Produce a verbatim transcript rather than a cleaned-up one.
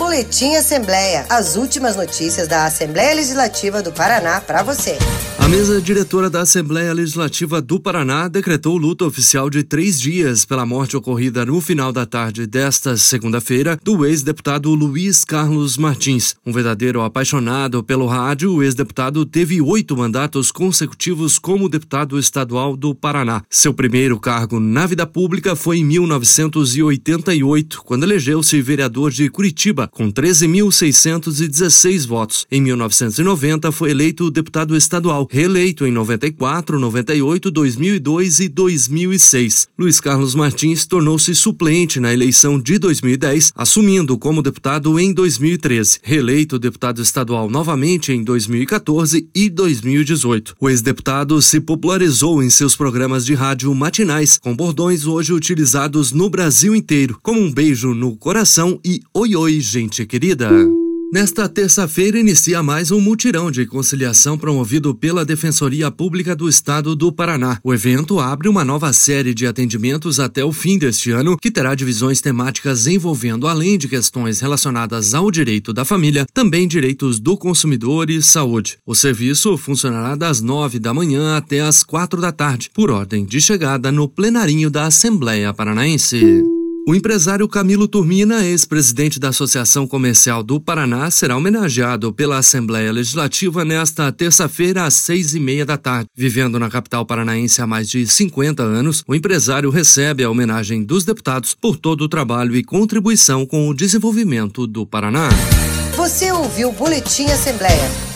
Boletim Assembleia. As últimas notícias da Assembleia Legislativa do Paraná para você. A mesa diretora da Assembleia Legislativa do Paraná decretou luto oficial de três dias pela morte ocorrida no final da tarde desta segunda-feira do ex-deputado Luiz Carlos Martins. Um verdadeiro apaixonado pelo rádio, o ex-deputado teve oito mandatos consecutivos como deputado estadual do Paraná. Seu primeiro cargo na vida pública foi em mil novecentos e oitenta e oito, quando elegeu-se vereador de Curitiba, com treze mil seiscentos e dezesseis votos. Em mil novecentos e noventa, foi eleito deputado estadual, reeleito em noventa e quatro, noventa e oito, dois mil e dois e dois mil e seis. Luiz Carlos Martins tornou-se suplente na eleição de dois mil e dez, assumindo como deputado em dois mil e treze. Reeleito deputado estadual novamente em dois mil e quatorze e dois mil e dezoito. O ex-deputado se popularizou em seus programas de rádio matinais, com bordões hoje utilizados no Brasil inteiro, como um beijo no coração e oi oi, gente querida. Nesta terça-feira inicia mais um mutirão de conciliação promovido pela Defensoria Pública do Estado do Paraná. O evento abre uma nova série de atendimentos até o fim deste ano, que terá divisões temáticas envolvendo, além de questões relacionadas ao direito da família, também direitos do consumidor e saúde. O serviço funcionará das nove da manhã até as quatro da tarde, por ordem de chegada no plenarinho da Assembleia Paranaense. O empresário Camilo Turmina, ex-presidente da Associação Comercial do Paraná, será homenageado pela Assembleia Legislativa nesta terça-feira às seis e meia da tarde. Vivendo na capital paranaense há mais de cinquenta anos, o empresário recebe a homenagem dos deputados por todo o trabalho e contribuição com o desenvolvimento do Paraná. Você ouviu o Boletim Assembleia.